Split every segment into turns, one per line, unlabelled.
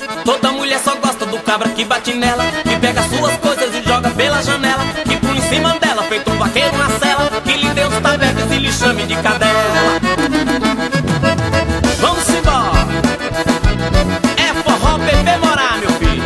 Toda mulher só gosta do cabra que bate nela, que pega suas coisas e joga pela janela, que pula em cima dela, feito um vaqueiro na cela, que lhe dê os tabecos e lhe chame de cadela. Vamos embora, é forró bebê morar, meu filho.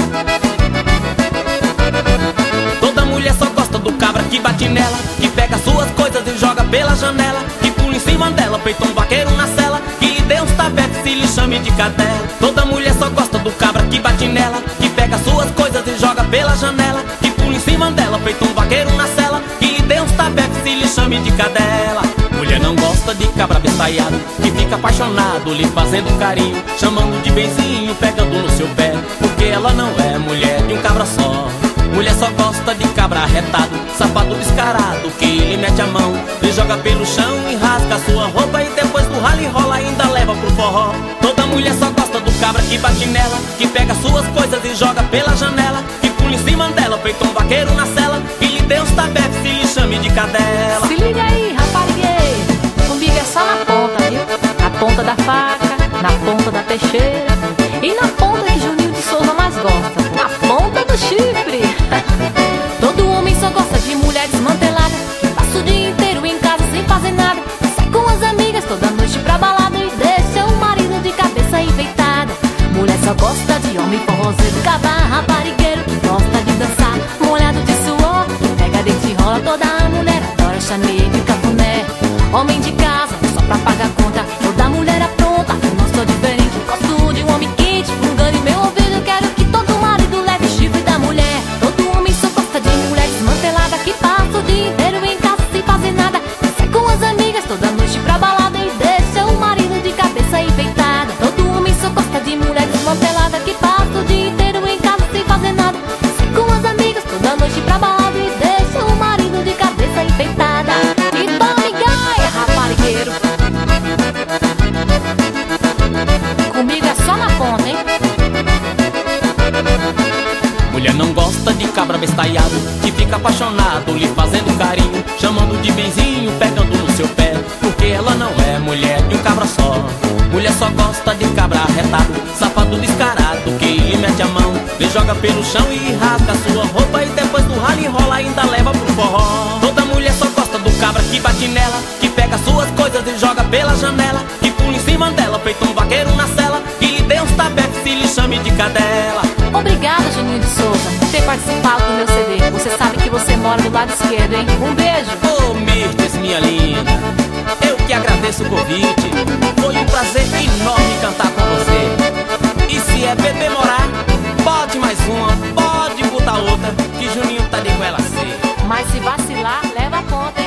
Toda mulher só gosta do cabra que bate nela, que pega suas coisas e joga pela janela, que pula em cima dela, feito um vaqueiro na cela, que lhe dê uns tabecos e lhe chame de cadela. Toda mulher só gosta do cabra que bate nela, que pega suas coisas e joga pela janela, que pula em cima dela, feito um vaqueiro na cela, que lhe dê uns tabecos e lhe chame de cadela. Mulher não gosta de cabra bestalhado, que fica apaixonado, lhe fazendo carinho, chamando de benzinho, pegando no seu pé, porque ela não é mulher de um cabra só. Mulher só gosta de cabra arretado, safado descarado, que lhe mete a mão, lhe joga pelo chão e rasga a sua roupa, e depois do ralo enrola ainda leva pro forró. Toda mulher só gosta do cabra que bate nela, que pega suas coisas e joga pela janela, que pula em cima dela, feito um vaqueiro na cela, que lhe dê uns tabecos e lhe chame de cadela.
Se liga aí, raparigueiro, comigo é só na ponta, viu? Na ponta da faca, na ponta da peixeira e na ponta que Juninho de Souza mais gosta, na ponta do chifre. Todo homem só gosta de mulher desmantelada, que passa o dia inteiro em casa sem fazer nada, sai com as amigas toda noite pra balada e deixa o marido de cabeça enfeitada. Mulher só gosta de homem forrozeiro, cabra raparigueiro, que gosta de dançar molhado de suor, que pega dentro e rola. Toda a mulher adora chaneiro e cafuné. Homem de casa, só pra pagar conta, toda mulher apronta. Eu não sou diferente, gosto de um homem quente, fungando em meu ouvido, quero que todo marido leve chifre da mulher. Todo homem só gosta de mulher desmantelada, que passa o dia inteiro em casa sem fazer nada, sai com as amigas toda noite pra balada e deixa o marido de cabeça enfeitada. Todo homem só gosta de mulher desmantelada, que passa o dia inteiro em casa sem fazer nada, sai com as amigas toda noite pra balada e deixa o marido de cabeça enfeitada. E tome gaia, raparigueiro, comigo é só na ponta, hein?
Mulher não gosta de cabra bestalhado, que fica apaixonado, lhe fazendo carinho, chamando de benzinho, pegando no seu pé, porque ela não é mulher de um cabra só. Mulher só gosta de cabra arretado, safado descarado, que lhe mete a mão, lhe joga pelo chão e rasga a sua roupa, e depois do ralo enrola ainda leva pro forró. Toda mulher só gosta do cabra que bate nela, que pega suas coisas e joga pela janela, que pula em cima dela, feito um vaqueiro na cela, que lhe dê uns tabecos e lhe chame de cadela.
Obrigada, Juninho de Souza, por ter participado do meu CD. Você sabe que você mora do lado esquerdo, hein? Um beijo.
Ô, Mirtes, minha linda, eu que agradeço o convite. Foi um prazer enorme cantar com você. E se é bebê morar, pode mais uma, pode botar outra, que Juninho tá de goela seca.
Mas se vacilar, leva a ponta.